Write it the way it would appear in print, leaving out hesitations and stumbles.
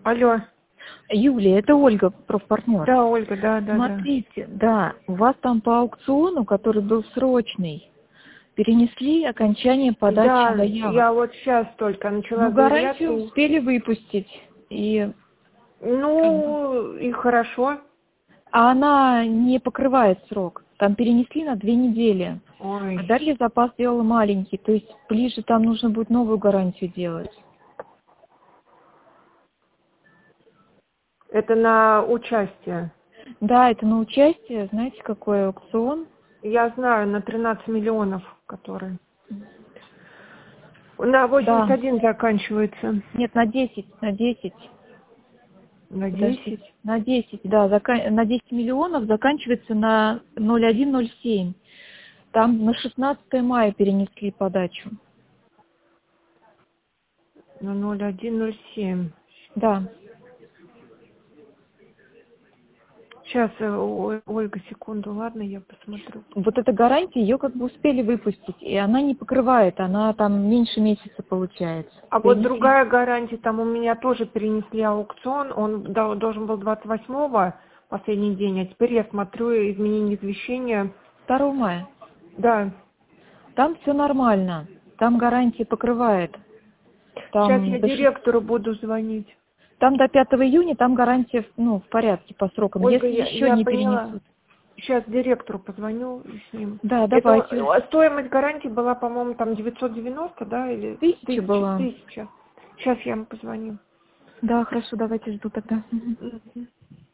Алло. Юлия, это Ольга, профпартнер. Да, Ольга, да. Смотрите, да, у вас там по аукциону, который был срочный, перенесли окончание подачи Да, заявок. я вот сейчас только начала Ну, гарантию заявляться. успели выпустить. И, И хорошо. а она не покрывает срок. Там перенесли на 2 недели. Ой, А Дарья запас сделала маленький. То есть ближе там нужно будет новую гарантию делать. это на участие. Да, это на участие. Знаете, какой аукцион? Я знаю, на 13 миллионов, который. На Да. 81 заканчивается. Нет, на 10, на 10. На 10. Подождите. На 10, да, на 10 миллионов заканчивается на 0107. Там на 16 мая перенесли подачу. На 0107. Да. Сейчас, Ольга, секунду, ладно, я посмотрю. Вот эта гарантия, ее как бы успели выпустить, и она не покрывает, она там меньше месяца получается. А вот Перенесли. другая гарантия, там у меня тоже перенесли аукцион, он должен был 28-го, последний день, а теперь я смотрю изменение извещения. 2 мая. Да, Там все нормально, там гарантия покрывает. сейчас Там я до, шест- директору буду звонить. там до 5 июня там гарантия в порядке по срокам, Ольга, если я, еще я не поняла. перенесут. Сейчас директору позвоню с ним. Да, Это давайте. стоимость гарантии была, по-моему, там 990, да, или 1000 1000? была. 1000. Сейчас я ему позвоню. Да, хорошо, давайте жду тогда. Мгм. Мгм.